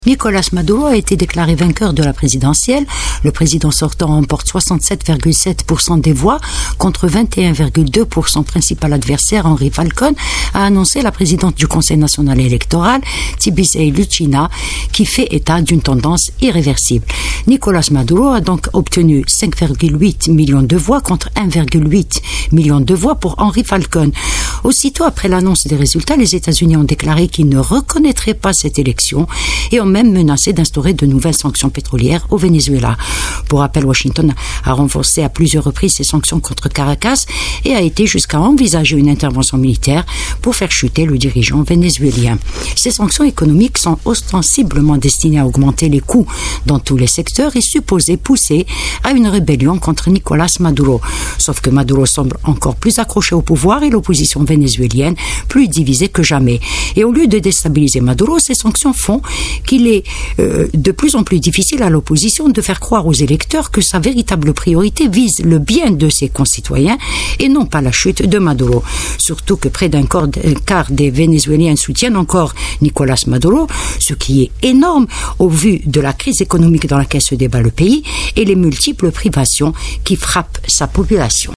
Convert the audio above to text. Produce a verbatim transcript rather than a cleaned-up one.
Nicolás Maduro a été déclaré vainqueur de la présidentielle. Le président sortant remporte soixante-sept virgule sept pour cent des voix contre vingt et un virgule deux pour cent principal adversaire Henri Falcón, a annoncé la présidente du Conseil national électoral, Tibisay Lucina, qui fait état d'une tendance irréversible. Nicolás Maduro a donc obtenu cinq virgule huit millions de voix contre un virgule huit million de voix pour Henri Falcón. Aussitôt après l'annonce des résultats, les États-Unis ont déclaré qu'ils ne reconnaîtraient pas cette élection et ont même menacé d'instaurer de nouvelles sanctions pétrolières au Venezuela. Pour rappel, Washington a renforcé à plusieurs reprises ses sanctions contre Caracas et a été jusqu'à envisager une intervention militaire pour faire chuter le dirigeant vénézuélien. Ces sanctions économiques sont ostensiblement destinées à augmenter les coûts dans tous les secteurs et supposées pousser à une rébellion contre Nicolás Maduro. Sauf que Maduro semble encore plus accroché au pouvoir et l'opposition vénézuélienne plus divisée que jamais. Et au lieu de déstabiliser Maduro, ces sanctions font qu'il est euh, de plus en plus difficile à l'opposition de faire croire aux électeurs que sa véritable priorité vise le bien de ses concitoyens et non pas la chute de Maduro. Surtout que près d'un quart des Vénézuéliens soutiennent encore Nicolás Maduro, ce qui est énorme au vu de la crise économique dans laquelle se débat le pays et les multiples privations qui frappent sa population.